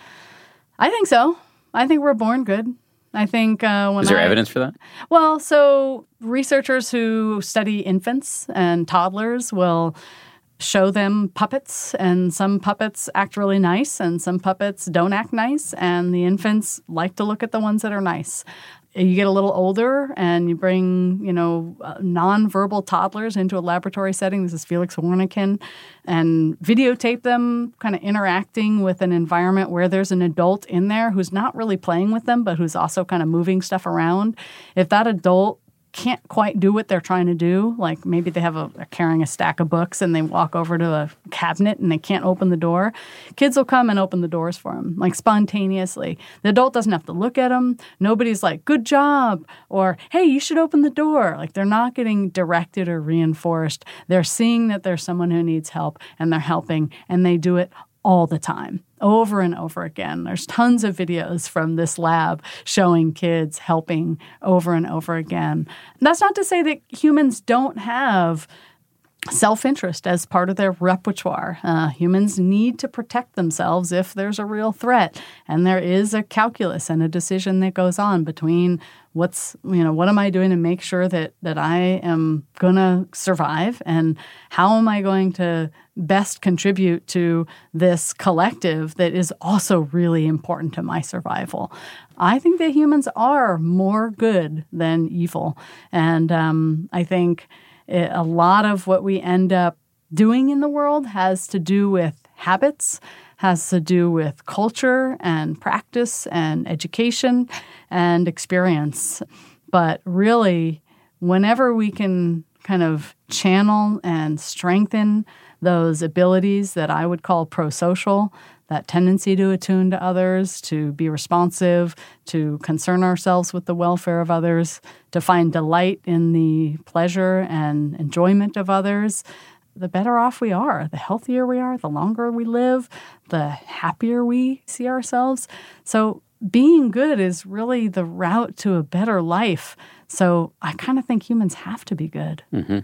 I think so. I think we're born good. I think uh, when Is there I, evidence for that? Well, so researchers who study infants and toddlers will show them puppets, and some puppets act really nice, and some puppets don't act nice, and the infants like to look at the ones that are nice. You get a little older and you bring, you know, uh, nonverbal toddlers into a laboratory setting. This is Felix Warneken, and videotape them kind of interacting with an environment where there's an adult in there who's not really playing with them, but who's also kind of moving stuff around. If that adult can't quite do what they're trying to do, like maybe they have a they're carrying a stack of books and they walk over to a cabinet and they can't open the door, kids will come and open the doors for them, like spontaneously. The adult doesn't have to look at them. Nobody's like, good job, or hey, you should open the door. Like, they're not getting directed or reinforced. They're seeing that there's someone who needs help and they're helping, and they do it all the time, over and over again. There's tons of videos from this lab showing kids helping over and over again. And that's not to say that humans don't have self-interest as part of their repertoire. Uh, humans need to protect themselves if there's a real threat. And there is a calculus and a decision that goes on between what's, you know, what am I doing to make sure that that I am going to survive, and how am I going to best contribute to this collective that is also really important to my survival. I think that humans are more good than evil. And um, I think it, a lot of what we end up doing in the world has to do with habits, has to do with culture and practice and education and experience. But really, whenever we can kind of channel and strengthen those abilities that I would call pro-social, that tendency to attune to others, to be responsive, to concern ourselves with the welfare of others, to find delight in the pleasure and enjoyment of others, the better off we are, the healthier we are, the longer we live, the happier we see ourselves. So being good is really the route to a better life. So I kind of think humans have to be good. Mm-hmm.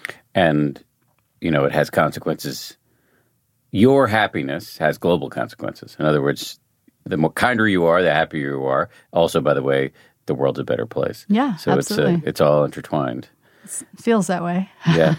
And, you know, it has consequences. Your happiness has global consequences. In other words, the more kinder you are, the happier you are. Also, by the way, the world's a better place. Yeah, so absolutely. it's a, it's all intertwined. It feels that way. Yeah.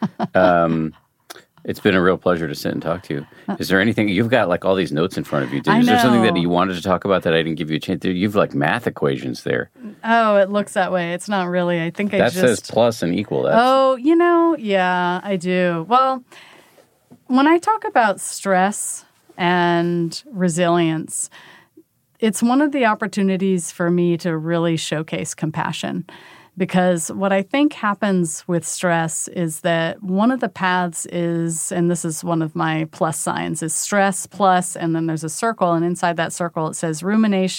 Um, it's been a real pleasure to sit and talk to you. Is there anything, you've got like all these notes in front of you. Is I there something know. that you wanted to talk about that I didn't give you a chance to? You've like math equations there. Oh, it looks that way. It's not really. I think I That just... says plus and equal. That's... Oh, you know, yeah, I do. Well, when I talk about stress and resilience, it's one of the opportunities for me to really showcase compassion. Because what I think happens with stress is that one of the paths is, and this is one of my plus signs, is stress plus, and then there's a circle, and inside that circle it says rumination,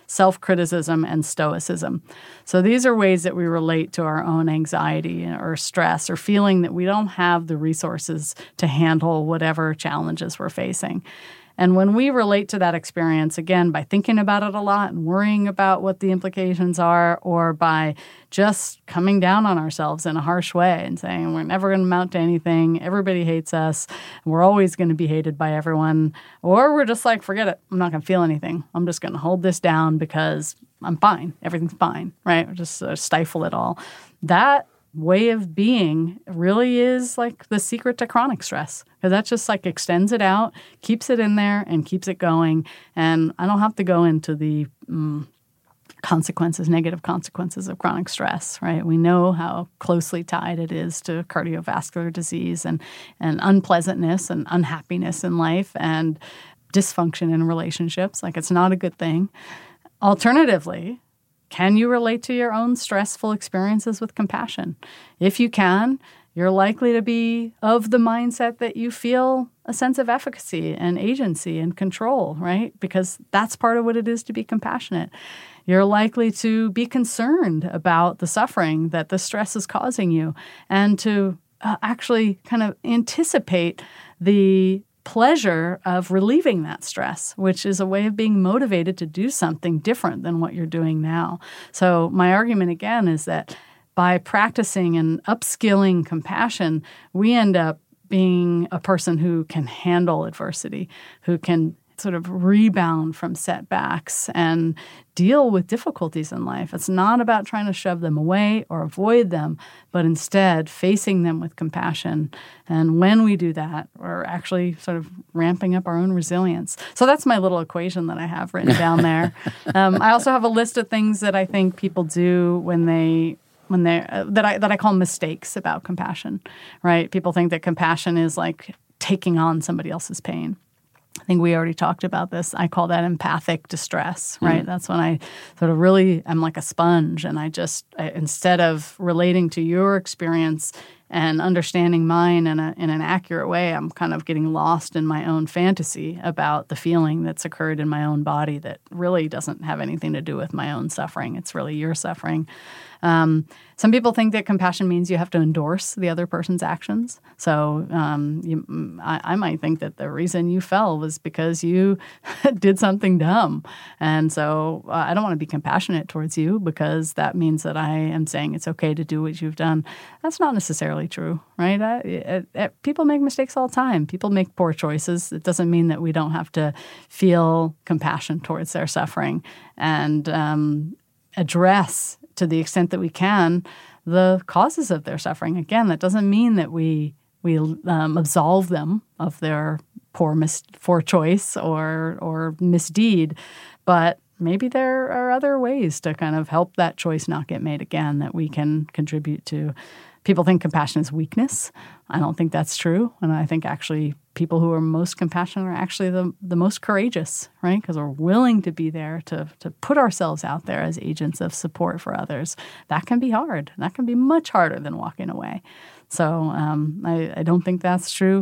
self-criticism, and stoicism. So these are ways that we relate to our own anxiety or stress or feeling that we don't have the resources to handle whatever challenges we're facing. And when we relate to that experience, again, by thinking about it a lot and worrying about what the implications are, or by just coming down on ourselves in a harsh way and saying we're never going to amount to anything, everybody hates us, we're always going to be hated by everyone, or we're just like, forget it, I'm not going to feel anything. I'm just going to hold this down because I'm fine. Everything's fine, right? Or just uh, stifle it all. That way of being really is like the secret to chronic stress, because that just like extends it out, keeps it in there, and keeps it going. And I don't have to go into the um, consequences, negative consequences of chronic stress, right? We know how closely tied it is to cardiovascular disease and, and unpleasantness and unhappiness in life and dysfunction in relationships. Like, it's not a good thing. Alternatively, can you relate to your own stressful experiences with compassion? If you can, you're likely to be of the mindset that you feel a sense of efficacy and agency and control, right? Because that's part of what it is to be compassionate. You're likely to be concerned about the suffering that the stress is causing you and to uh, actually kind of anticipate the pleasure of relieving that stress, which is a way of being motivated to do something different than what you're doing now. So my argument again is that by practicing and upskilling compassion, we end up being a person who can handle adversity, who can sort of rebound from setbacks and deal with difficulties in life. It's not about trying to shove them away or avoid them, but instead facing them with compassion. And when we do that, we're actually sort of ramping up our own resilience. So that's my little equation that I have written down there. um, I also have a list of things that I think people do when they when they uh, that I that I call mistakes about compassion. Right? People think that compassion is like taking on somebody else's pain. I think we already talked about this. I call that empathic distress, right? Mm. That's when I sort of really am like a sponge, and I just, I, instead of relating to your experience and understanding mine in, a, in an accurate way, I'm kind of getting lost in my own fantasy about the feeling that's occurred in my own body that really doesn't have anything to do with my own suffering. It's really your suffering. Um, some people think that compassion means you have to endorse the other person's actions. So um, you, I, I might think that the reason you fell was because you did something dumb. And so uh, I don't want to be compassionate towards you because that means that I am saying it's okay to do what you've done. That's not necessarily true, right? I, it, it, people make mistakes all the time. People make poor choices. It doesn't mean that we don't have to feel compassion towards their suffering and um, address, to the extent that we can, the causes of their suffering. Again, that doesn't mean that we we um, absolve them of their poor mis- poor choice or or misdeed, but maybe there are other ways to kind of help that choice not get made again that we can contribute to. People think compassion is weakness. I don't think that's true. And I think actually people who are most compassionate are actually the, the most courageous, right? Because we're willing to be there to, to put ourselves out there as agents of support for others. That can be hard. That can be much harder than walking away. So um, I, I don't think that's true.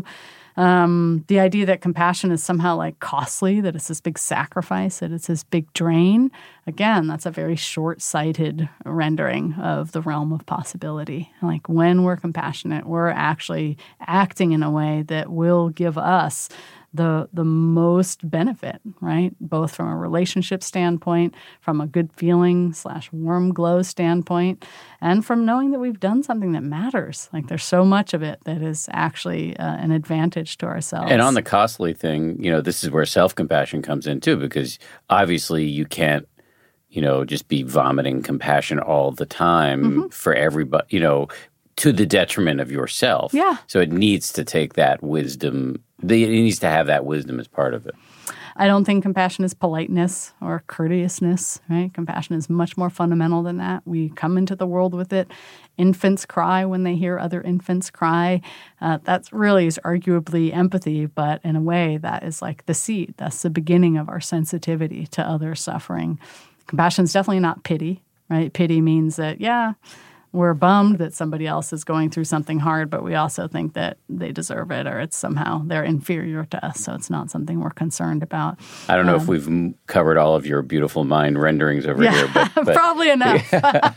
Um, the idea that compassion is somehow like costly, that it's this big sacrifice, that it's this big drain, again, that's a very short-sighted rendering of the realm of possibility. Like when we're compassionate, we're actually acting in a way that will give us the the most benefit, right? Both from a relationship standpoint, from a good feeling slash warm glow standpoint, and from knowing that we've done something that matters. Like there's so much of it that is actually uh, an advantage to ourselves. And on the costly thing, you know, this is where self-compassion comes in too, because obviously you can't, you know, just be vomiting compassion all the time mm-hmm. for everybody, you know, to the detriment of yourself. Yeah. So it needs to take that wisdom. It needs to have that wisdom as part of it. I don't think compassion is politeness or courteousness, right? Compassion is much more fundamental than that. We come into the world with it. Infants cry when they hear other infants cry. Uh, that really is arguably empathy, but in a way that is like the seed. That's the beginning of our sensitivity to other suffering. Compassion is definitely not pity, right? Pity means that, yeah, we're bummed that somebody else is going through something hard, but we also think that they deserve it or it's somehow they're inferior to us. So it's not something we're concerned about. I don't know um, if we've covered all of your beautiful mind renderings over yeah, here. But, but probably enough.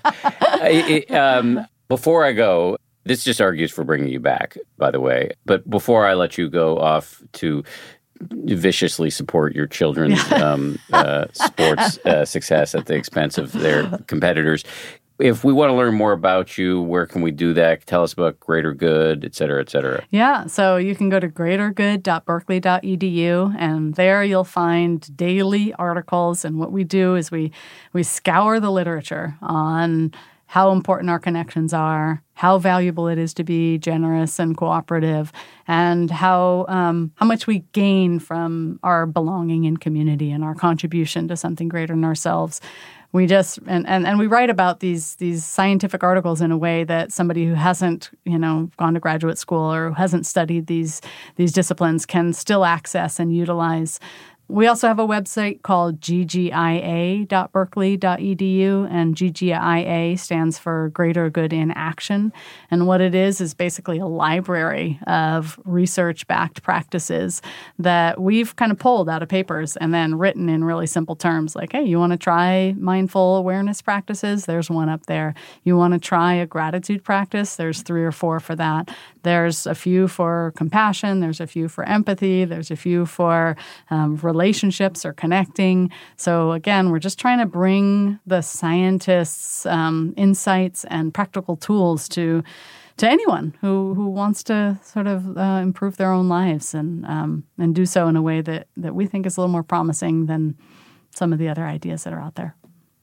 it, um, before I go, this just argues for bringing you back, by the way. But before I let you go off to viciously support your children's um, uh, sports uh, success at the expense of their competitors, if we want to learn more about you, where can we do that? Tell us about Greater Good, et cetera, et cetera. Yeah, so you can go to greater good dot berkeley dot e d u, and there you'll find daily articles. And what we do is we we scour the literature on how important our connections are, how valuable it is to be generous and cooperative, and how um, how much we gain from our belonging in community and our contribution to something greater than ourselves. We just and, and, and we write about these these scientific articles in a way that somebody who hasn't, you know, gone to graduate school or who hasn't studied these these disciplines can still access and utilize. We also have a website called g g i a dot berkeley dot e d u, and G G I A stands for Greater Good in Action. And what it is is basically a library of research-backed practices that we've kind of pulled out of papers and then written in really simple terms. Like, hey, you want to try mindful awareness practices? There's one up there. You want to try a gratitude practice? There's three or four for that. There's a few for compassion. There's a few for empathy. There's a few for um, relationships or connecting. So again, we're just trying to bring the scientists' um, insights and practical tools to to anyone who, who wants to sort of uh, improve their own lives and um, and do so in a way that, that we think is a little more promising than some of the other ideas that are out there.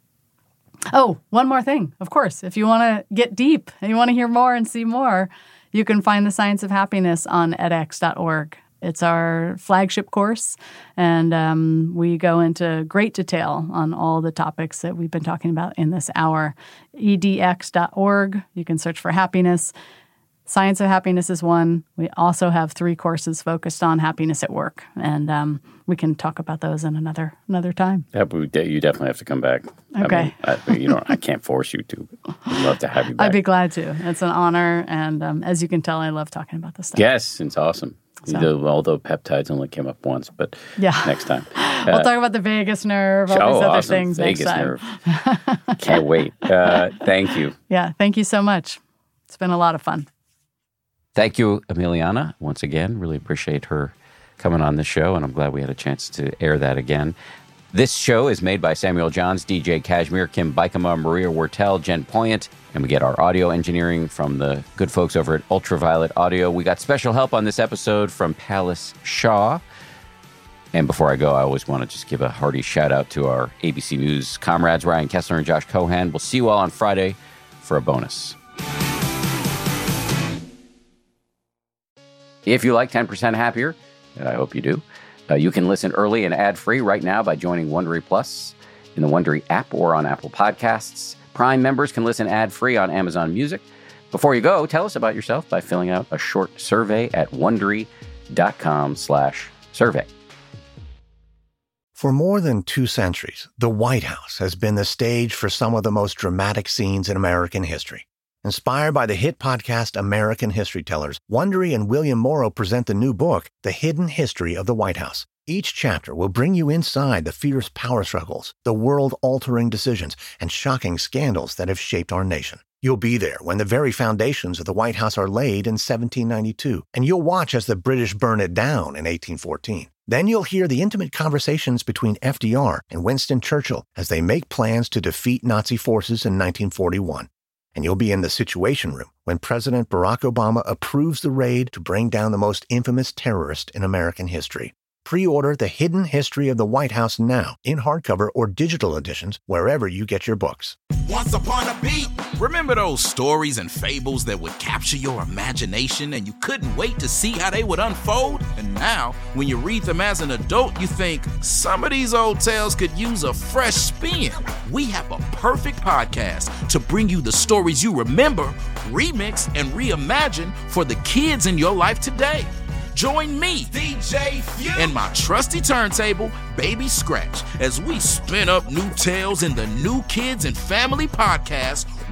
Oh, one more thing. Of course, if you want to get deep and you want to hear more and see more, you can find The Science of Happiness on edx dot org. It's our flagship course, and um, we go into great detail on all the topics that we've been talking about in this hour. e d x dot org, you can search for happiness. Science of Happiness is one. We also have three courses focused on happiness at work, and um, we can talk about those in another another time. Yeah, but you definitely have to come back. Okay. I mean, I, you know, I can't force you to. I'd love to have you back. I'd be glad to. It's an honor, and um, as you can tell, I love talking about this stuff. Yes, it's awesome. So. Although peptides only came up once, but yeah. next time. We'll Uh, talk about the vagus nerve, all oh, these other awesome. things Vagus next time. nerve. Can't wait. Uh, thank you. Yeah, thank you so much. It's been a lot of fun. Thank you, Emiliana, once again. Really appreciate her coming on the show, and I'm glad we had a chance to air that again. This show is made by Samuel Johns, D J Kashmir, Kim Bikama, Maria Wortel, Jen Poyant, and we get our audio engineering from the good folks over at Ultraviolet Audio. We got special help on this episode from Palace Shaw. And before I go, I always want to just give a hearty shout out to our A B C News comrades, Ryan Kessler and Josh Cohan. We'll see you all on Friday for a bonus. If you like ten percent Happier, and I hope you do, uh, you can listen early and ad-free right now by joining Wondery Plus in the Wondery app or on Apple Podcasts. Prime members can listen ad-free on Amazon Music. Before you go, tell us about yourself by filling out a short survey at Wondery.com slash survey. For more than two centuries, the White House has been the stage for some of the most dramatic scenes in American history. Inspired by the hit podcast American History Tellers, Wondery and William Morrow present the new book, The Hidden History of the White House. Each chapter will bring you inside the fierce power struggles, the world-altering decisions, and shocking scandals that have shaped our nation. You'll be there when the very foundations of the White House are laid in seventeen ninety-two, and you'll watch as the British burn it down in eighteen fourteen. Then you'll hear the intimate conversations between F D R and Winston Churchill as they make plans to defeat Nazi forces in nineteen forty-one. And you'll be in the Situation Room when President Barack Obama approves the raid to bring down the most infamous terrorist in American history. Pre-order The Hidden History of the White House now in hardcover or digital editions wherever you get your books. Once upon a beat. Remember those stories and fables that would capture your imagination and you couldn't wait to see how they would unfold? And now, when you read them as an adult, you think some of these old tales could use a fresh spin. We have a perfect podcast to bring you the stories you remember, remix, and reimagine for the kids in your life today. Join me, D J Few, and my trusty turntable, Baby Scratch, as we spin up new tales in the New Kids and Family podcast,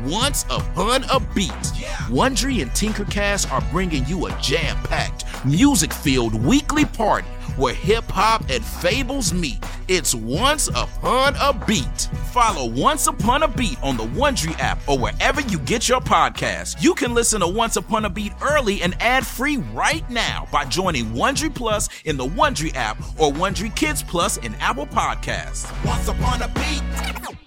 Once Upon a Beat. Wondery and Tinkercast are bringing you a jam-packed, music-filled weekly party where hip-hop and fables meet. It's Once Upon a Beat. Follow Once Upon a Beat on the Wondery app or wherever you get your podcasts. You can listen to Once Upon a Beat early and ad-free right now by joining Wondery Plus in the Wondery app or Wondery Kids Plus in Apple Podcasts. Once Upon a Beat.